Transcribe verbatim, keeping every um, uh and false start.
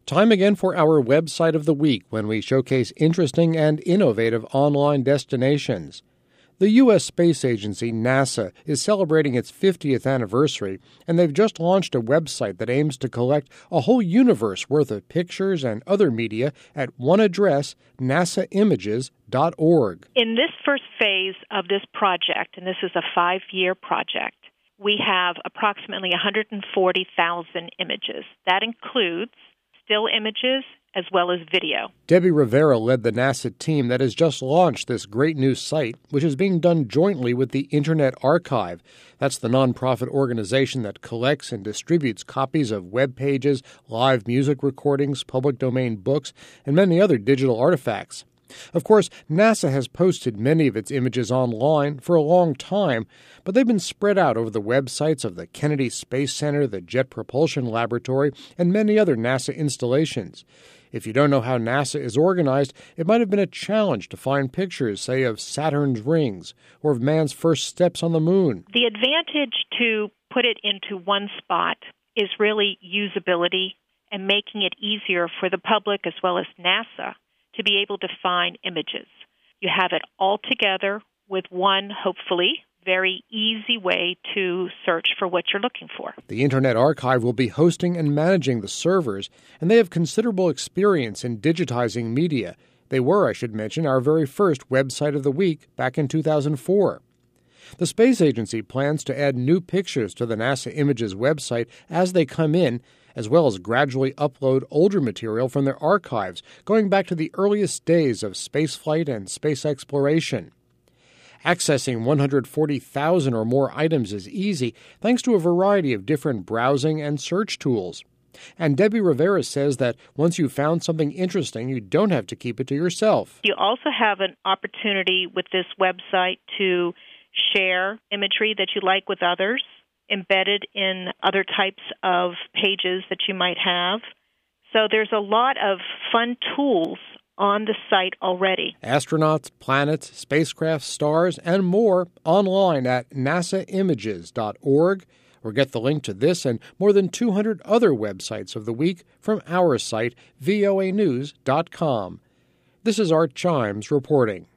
Time again for our website of the week when we showcase interesting and innovative online destinations. The U S space agency, NASA, is celebrating its fiftieth anniversary, and they've just launched a website that aims to collect a whole universe worth of pictures and other media at one address, nasa images dot org. In this first phase of this project, and this is a five-year project, we have approximately one hundred forty thousand images. That includes still images as well as video. Debbie Rivera led the NASA team that has just launched this great new site, which is being done jointly with the Internet Archive. That's the nonprofit organization that collects and distributes copies of web pages, live music recordings, public domain books, and many other digital artifacts. Of course, NASA has posted many of its images online for a long time, but they've been spread out over the websites of the Kennedy Space Center, the Jet Propulsion Laboratory, and many other NASA installations. If you don't know how NASA is organized, it might have been a challenge to find pictures, say, of Saturn's rings or of man's first steps on the moon. The advantage to put it into one spot is really usability and making it easier for the public as well as NASA to be able to find images. You have it all together with one, hopefully, very easy way to search for what you're looking for. The Internet Archive will be hosting and managing the servers, and they have considerable experience in digitizing media. They were, I should mention, our very first website of the week back in two thousand four. The space agency plans to add new pictures to the NASA Images website as they come in, as well as gradually upload older material from their archives, going back to the earliest days of spaceflight and space exploration. Accessing one hundred forty thousand or more items is easy thanks to a variety of different browsing and search tools. And Debbie Rivera says that once you've found something interesting, you don't have to keep it to yourself. You also have an opportunity with this website to share imagery that you like with others, embedded in other types of pages that you might have. So there's a lot of fun tools on the site already. Astronauts, planets, spacecraft, stars, and more online at nasa images dot org, or get the link to this and more than two hundred other websites of the week from our site, V O A news dot com. This is Art Chimes reporting.